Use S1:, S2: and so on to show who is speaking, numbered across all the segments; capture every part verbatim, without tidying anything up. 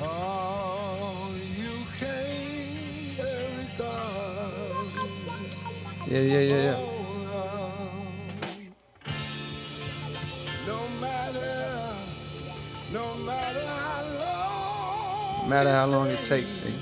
S1: Oh, you can't regard.
S2: Yeah, yeah, yeah, yeah.
S1: No matter, no matter how long,
S2: No matter how long it takes, nigga.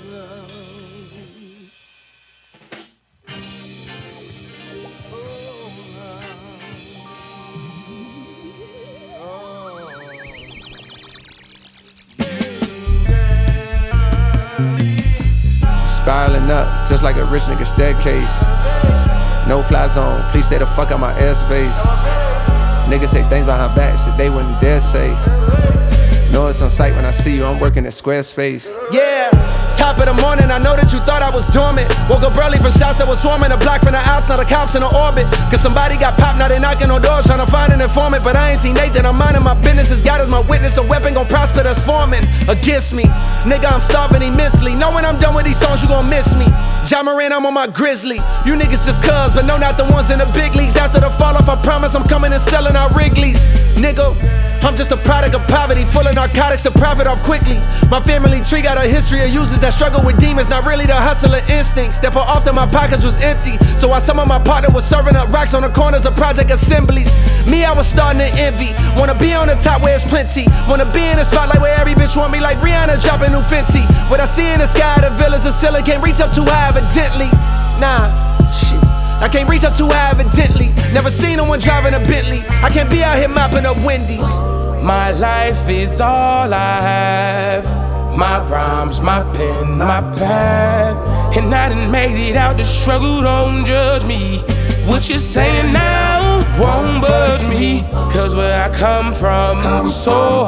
S2: Spiraling up, just like a rich nigga staircase. No fly zone, please stay the fuck out my airspace. Niggas say things behind back, shit they wouldn't dare say. Know it's on sight when I see you, I'm working at Squarespace.
S3: Yeah, top of the morning, I know that you thought I was dormant. Woke up early from shots that was swarming. A block from the Alps, now the cops in the orbit. Cause somebody got popped, now they knocking on doors trying to find an informant. But I ain't seen Nathan, I'm minding my business. As God is my witness, the weapon gon' prosper that's forming against me. Nigga, I'm starving immensely. Know when I'm done with these songs, you gon' miss me. Ja Morant, I'm on my grizzly. You niggas just cuz, but no, not the ones in the big leagues. After the fall off, I promise I'm coming and selling out Wrigley's. Nigga, I'm just a product of poverty, full of narcotics to profit off quickly. My family tree got a history of users that struggle with demons, not really the hustler instincts. Therefore often my pockets was empty. So while some of my partner was serving up rocks on the corners of project assemblies, me, I was starting to envy. Wanna be on the top where it's plenty. Wanna be in the spotlight where every bitch want me, like Rihanna dropping new Fenty. What I see in the sky, the villas of Scylla can't reach up too high evidently. Nah, shit, I can't reach up too high evidently. Never seen no one driving a Bentley. I can't be out here mopping up Wendy's.
S4: My life is all I have. My rhymes, my pen, my pad. And I done made it out the struggle, don't judge me. What you're saying now won't budge me. Cause where I come from, so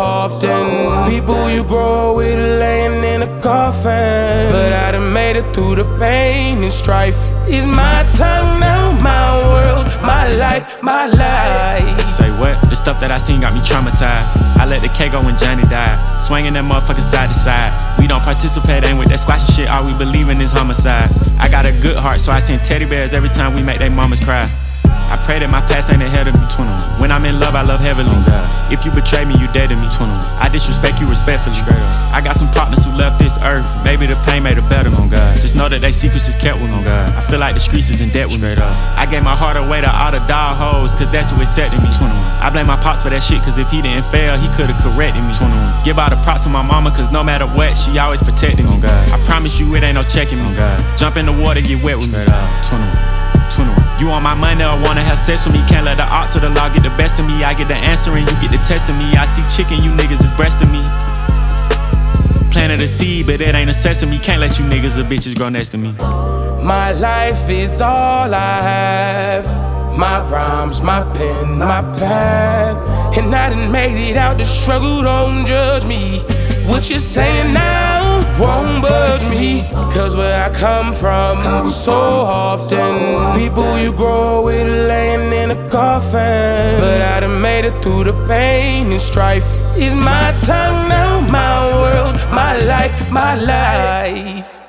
S4: often people you grow with laying in a coffin. But I done made it through the pain and strife. It's my time now, my world, my life, my life.
S5: Say what? The stuff that I seen got me traumatized. I let the K go when Johnny died. Swinging that motherfucker side to side. We don't participate, ain't with that squashy shit. All we believe in is homicides. I got a good heart, so I send teddy bears every time we make they mamas cry. I pray that my past ain't ahead of me. twenty-one. When I'm in love, I love heavily. Oh, if you betray me, you dead to me. twenty-one. I disrespect you respectfully. Straight up. I got some partners who left this earth. Maybe the pain made it better. Oh, God. Just know that they secrets is kept with me. Oh, God. I feel like the streets is in debt with Straight me. Up. I gave my heart away to all the dog hoes, cause that's who accepted me. twenty-one. I blame my pops for that shit, cause if he didn't fail, he could've corrected me. twenty-one. Give all the props to my mama, cause no matter what, she always protected me. Oh, God. I promise you it ain't no checking me. Oh, God. Jump in the water, get wet with Straight me. Up. twenty-one. twenty-one. You on my money or wanna have sex with me. Can't let the odds of the law get the best of me. I get the answer and you get the test of me. I see chicken, you niggas is breasting me. Planted a seed, but it ain't a sesame. Can't let you niggas or bitches grow next to me.
S4: My life is all I have. My rhymes, my pen, my pad. And I done made it out the struggle, don't judge me. What you're saying now won't budge me. Cause where I come from, so often people you grow with laying in a coffin. But I done made it through the pain and strife. It's my time now, my world, my life, my life.